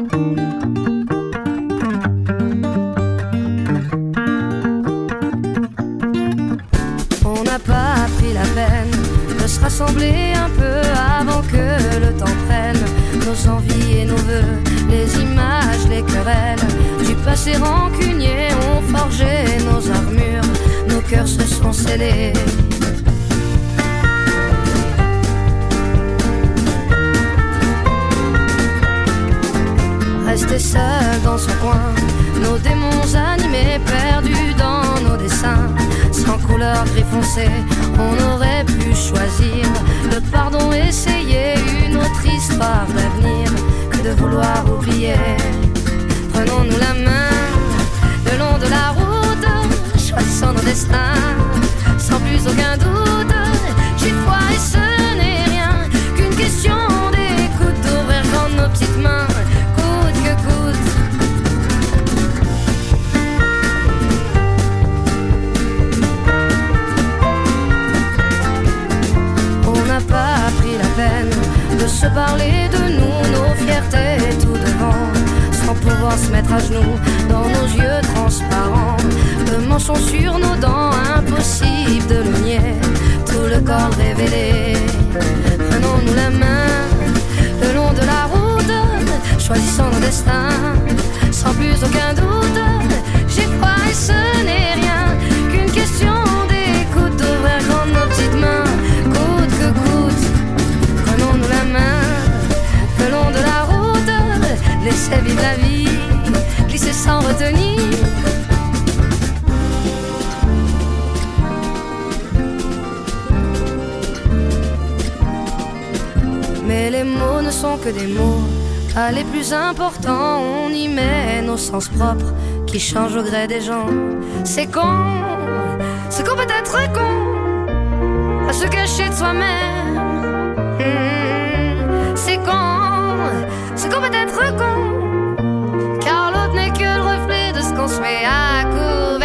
On n'a pas pris la peine de se rassembler un peu avant que le temps prenne nos envies et nos vœux, les images, les querelles du passé rancunier ont forgé nos armures, nos cœurs se sont scellés. Rester seul dans son coin, nos démons animés, perdus dans nos dessins, sans couleur gris foncé, on aurait pu choisir le pardon, essayer une autre histoire d'avenir que de vouloir oublier. Prenons-nous la main le long de la route, choisissons nos destins, sans plus aucun doute. J'y crois et ce n'est rien qu'une question d'écoute, d'ouvrir grand nos petites mains, coûte que coûte. On n'a pas pris la peine de se parler de nous, nos fiertés tout devant, sans pouvoir se mettre à genoux dans nos yeux transparents, de mentions sur nos dents, impossible de le nier, tout le corps révélé. Prenons-nous la main le long de la route, choisissons nos destins, sans plus aucun doute. J'y crois et ce n'est rien qu'une question d'écoute, d'ouvrir grand nos petites mains, coûte que coûte. Prenons-nous la main le long de la route, laissez vivre la vie, glisser sans retenir. Mais les mots ne sont que des mots, pas les plus importants. On y met nos sens propres qui changent au gré des gens. C'est con, c'est qu'on peut être con à se cacher de soi-même. C'est qu'on peut être con, car l'autre n'est que le reflet de ce qu'on se met à couvert.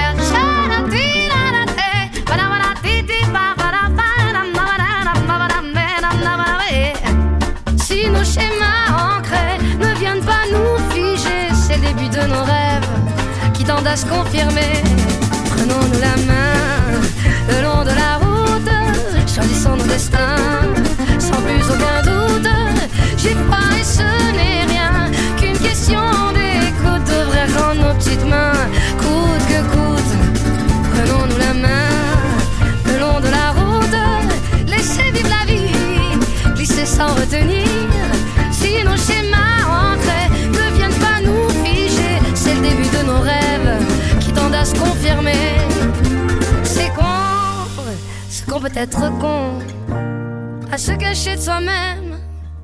Si nos schémas ancrés ne viennent pas nous figer, c'est le début de nos rêves qui tendent à se confirmer. Prenons-nous la main le long de la route, choisissons nos destins, sans plus aucun doute. J'y crois et ce n'est rien qu'une question d'écoute, d'ouvrir grand nos petites mains, coûte que coûte. Prenons-nous la main le long de la route, laissez vivre la vie, glisser sans retenir. Si nos schémas ancrés ne viennent pas nous figer, c'est le début de nos rêves qui tendent à se confirmer. C'est qu'on peut être con à se cacher de soi-même.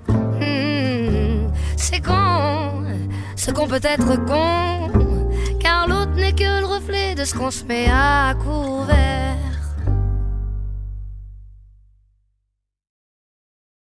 C'est qu'on peut être con, car l'autre n'est que le reflet de ce qu'on se met à couvert.